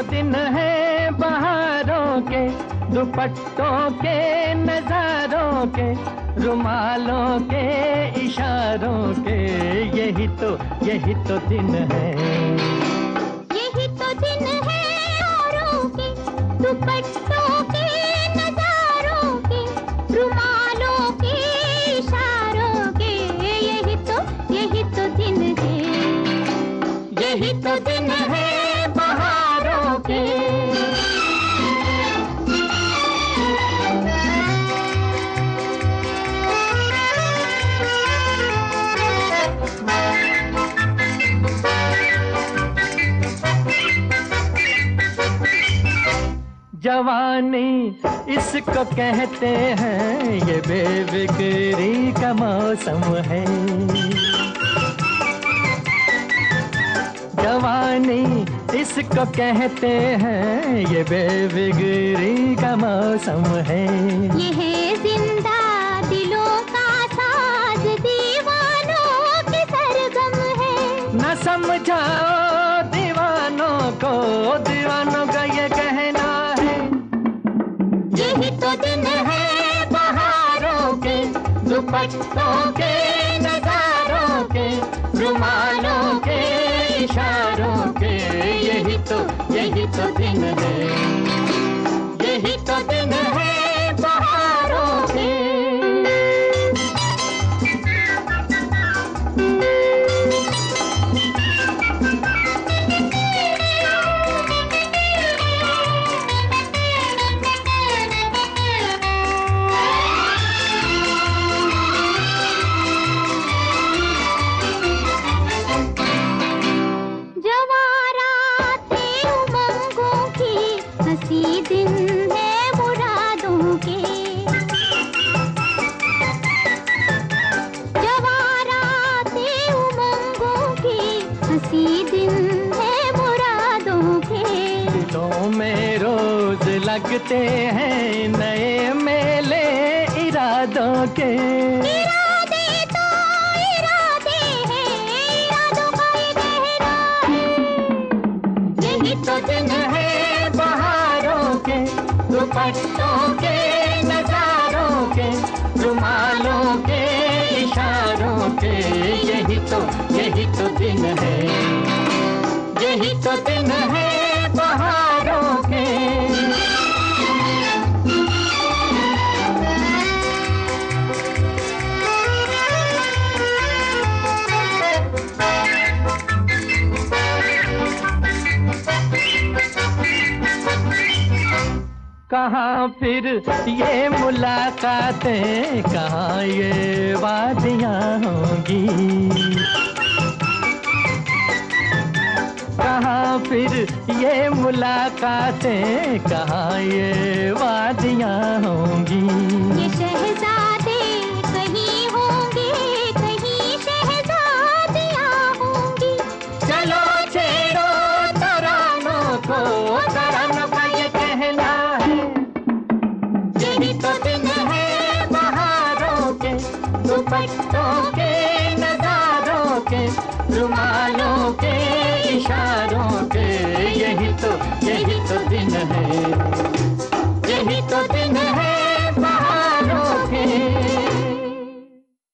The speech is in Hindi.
दिन है बहारों के, दुपट्टों के नजारों के, रुमालों के इशारों के, यही तो दिन है। यही तो दिन है औरों के, दुपट्टों के नजारों के, रुमालों के इशारों के, यही तो दिन है। यही तो दिन है बहारों के। जवानी इसको कहते हैं, ये बेफिक्री का मौसम है। जवानी इसको कहते हैं, ये बेफिक्री का मौसम है। ये है जिंदा दिलों का साज, दीवानों की सरगम है। न समझाओ दीवानों को, दीवानों का ये कहना है। यही तो दिन है बहारों के, दुपट्टों के नजारों के, रुमालों के इशारों के, यही तो दिन है। यही तो दिन है बहारों के। हंसी दिन है मुरादों के, जवाराते उमंगों की, हंसी दिन है मुरादों के। दिलों में रोज लगते हैं नए मेले इरादों के। इरादे तो इरादे हैं, इरादों का ये कहना है। यही तो दिन है दुपट्टों के नजारों के, रुमालों के इशारों के, यही तो दिन है। यही तो दिन है बहारों के। कहाँ फिर ये मुलाकातें, कहाँ ये वादियाँ होंगी। कहाँ फिर ये मुलाकातें, कहाँ ये वादियाँ होंगी। ये शहजादे कहीं होंगे, कहीं शहजादियाँ होंगी। चलो छेड़ो तरानों को, तरानों का ये कहना है। यही तो दिन है बहारों के, दुपट्टों के नजारों के, रुमालों के इशारों के, यही तो दिन है।